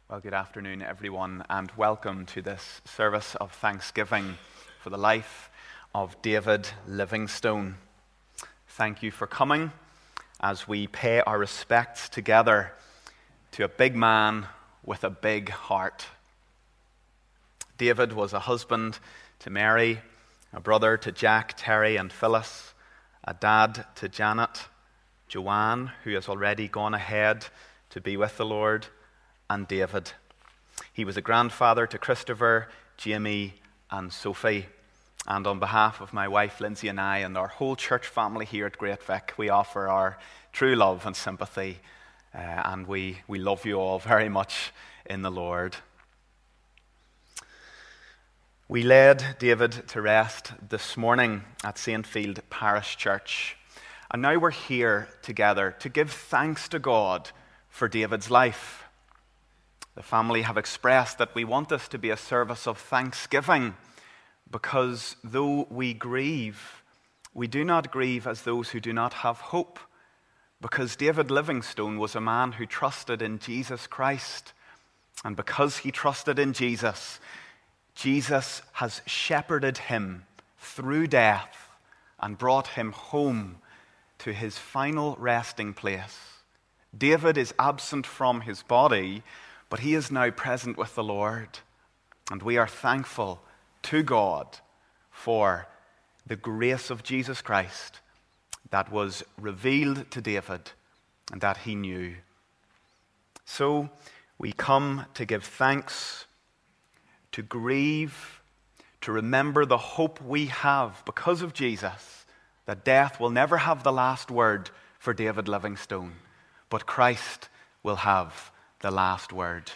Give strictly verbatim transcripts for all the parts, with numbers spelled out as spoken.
Well, good afternoon, everyone, and welcome to this service of thanksgiving for the life of David Livingstone. Thank you for coming as we pay our respects together to a big man with a big heart. David was a husband to Mary, a brother to Jack, Terry, and Phyllis, a dad to Janet, Joanne, who has already gone ahead to be with the Lord, and David. He was a grandfather to Christopher, Jamie, and Sophie. And on behalf of my wife, Lindsay, and I, and our whole church family here at Great Vic, we offer our true love and sympathy, uh, and we, we love you all very much in the Lord. We led David to rest this morning at Saint Field Parish Church, and now we're here together to give thanks to God for David's life. The family have expressed that we want this to be a service of thanksgiving because though we grieve, we do not grieve as those who do not have hope, because David Livingstone was a man who trusted in Jesus Christ. And because he trusted in Jesus, Jesus has shepherded him through death and brought him home to his final resting place. David is absent from his body, but he is now present with the Lord, and we are thankful to God for the grace of Jesus Christ that was revealed to David and that he knew. So we come to give thanks, to grieve, to remember the hope we have because of Jesus, that death will never have the last word for David Livingstone, but Christ will have the last word.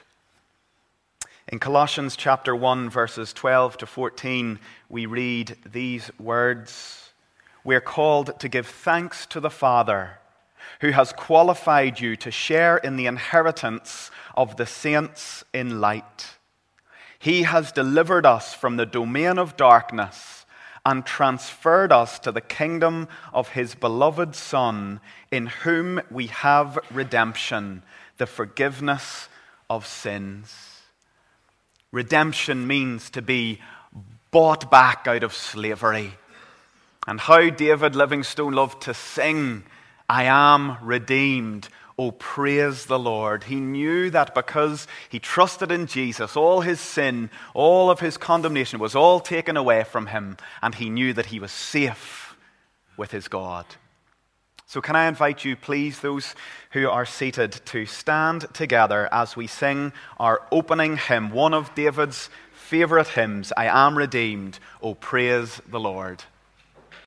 In Colossians chapter one, verses twelve to fourteen, we read these words: "We are called to give thanks to the Father, who has qualified you to share in the inheritance of the saints in light. He has delivered us from the domain of darkness and transferred us to the kingdom of his beloved Son, in whom we have redemption, the forgiveness of sins." Redemption means to be bought back out of slavery. And how David Livingstone loved to sing, "I am redeemed, oh praise the Lord." He knew that because he trusted in Jesus, all his sin, all of his condemnation was all taken away from him, and he knew that he was safe with his God. So can I invite you, please, those who are seated, to stand together as we sing our opening hymn, one of David's favorite hymns, "I am redeemed, oh praise the Lord."